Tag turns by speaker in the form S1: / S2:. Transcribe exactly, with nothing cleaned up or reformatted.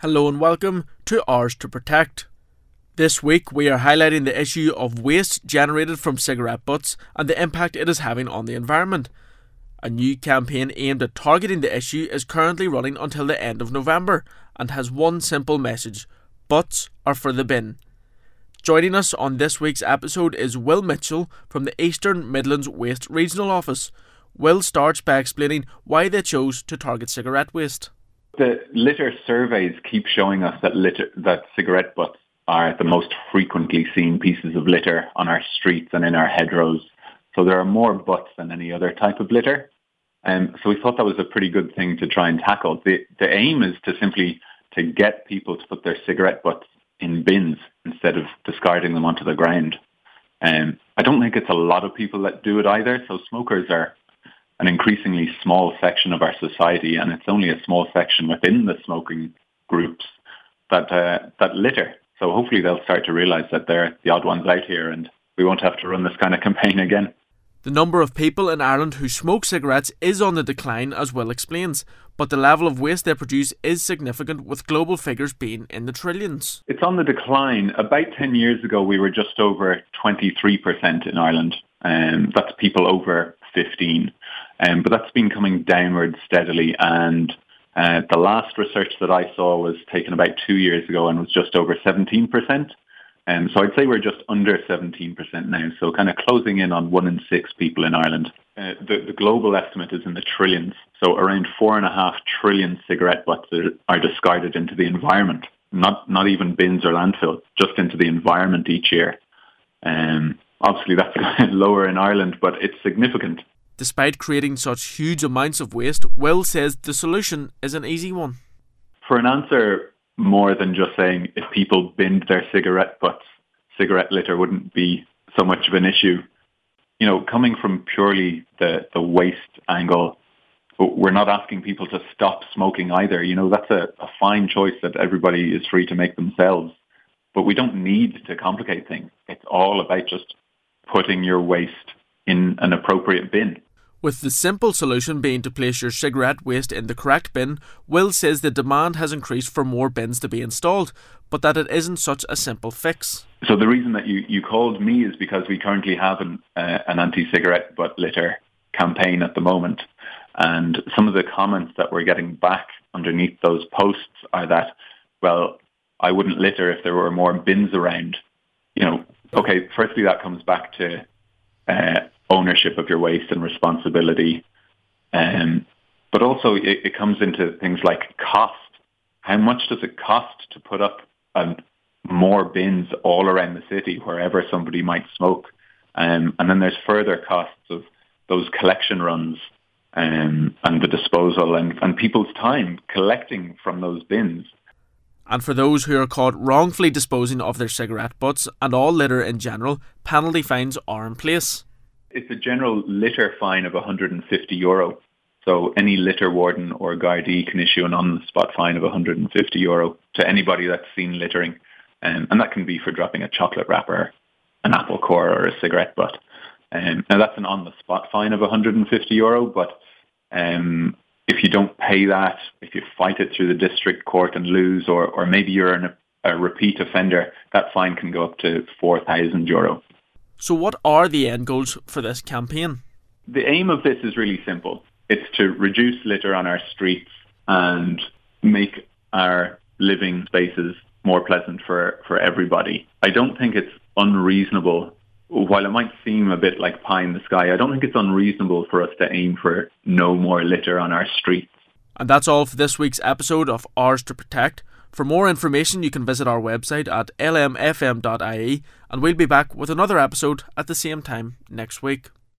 S1: Hello and welcome to Ours to Protect. This week we are highlighting the issue of waste generated from cigarette butts and the impact it is having on the environment. A new campaign aimed at targeting the issue is currently running until the end of November and has one simple message: butts are for the bin. Joining us on this week's episode is Will Mitchell from the Eastern Midlands Waste Regional Office. Will starts by explaining why they chose to target cigarette waste.
S2: The litter surveys keep showing us that litter, that cigarette butts are the most frequently seen pieces of litter on our streets and in our hedgerows. So there are more butts than any other type of litter. Um, so we thought that was a pretty good thing to try and tackle. The, the aim is to simply to get people to put their cigarette butts in bins instead of discarding them onto the ground. Um, I don't think it's a lot of people that do it either. So smokers are an increasingly small section of our society, and it's only a small section within the smoking groups that uh, that litter. So hopefully they'll start to realise that they're the odd ones out here and we won't have to run this kind of campaign again.
S1: The number of people in Ireland who smoke cigarettes is on the decline, as Will explains, but the level of waste they produce is significant, with global figures being in the trillions.
S2: It's on the decline. About ten years ago we were just over twenty-three percent in Ireland. Um, that's people over fifteen. Um, but that's been coming downwards steadily, and uh, the last research that I saw was taken about two years ago and was just over seventeen percent. Um, so I'd say we're just under seventeen percent now, so kind of closing in on one in six people in Ireland. Uh, the, the global estimate is in the trillions, so around four and a half trillion cigarette butts are, are discarded into the environment, not not even bins or landfills, just into the environment each year. Um, obviously that's lower in Ireland, but it's significant.
S1: Despite creating such huge amounts of waste, Will says the solution is an easy one.
S2: For an answer more than just saying if people binned their cigarette butts, cigarette litter wouldn't be so much of an issue. You know, coming from purely the, the waste angle, we're not asking people to stop smoking either. You know, that's a, a fine choice that everybody is free to make themselves. But we don't need to complicate things. It's all about just putting your waste in an appropriate bin.
S1: With the simple solution being to place your cigarette waste in the correct bin, Will says the demand has increased for more bins to be installed, but that it isn't such a simple fix.
S2: So the reason that you, you called me is because we currently have an, uh, an anti-cigarette butt litter campaign at the moment. And some of the comments that we're getting back underneath those posts are that, well, I wouldn't litter if there were more bins around. You know, okay, firstly that comes back to uh, ownership of your waste and responsibility. Um, but also it, it comes into things like cost. How much does it cost to put up um, more bins all around the city wherever somebody might smoke? Um, and then there's further costs of those collection runs um, and the disposal and, and people's time collecting from those bins.
S1: And for those who are caught wrongfully disposing of their cigarette butts and all litter in general, penalty fines are in place.
S2: It's a general litter fine of one hundred fifty euro. So any litter warden or Gardaí can issue an on-the-spot fine of one hundred fifty euro to anybody that's seen littering. Um, and that can be for dropping a chocolate wrapper, an apple core or a cigarette butt. Um, now that's an on-the-spot fine of one hundred fifty euro, but um, if you don't pay that, if you fight it through the district court and lose, or, or maybe you're an, a repeat offender, that fine can go up to four thousand euro.
S1: So what are the end goals for this campaign?
S2: The aim of this is really simple. It's to reduce litter on our streets and make our living spaces more pleasant for, for everybody. I don't think it's unreasonable, while it might seem a bit like pie in the sky, I don't think it's unreasonable for us to aim for no more litter on our streets.
S1: And that's all for this week's episode of Ours to Protect. For more information, you can visit our website at l m f m dot i e, and we'll be back with another episode at the same time next week.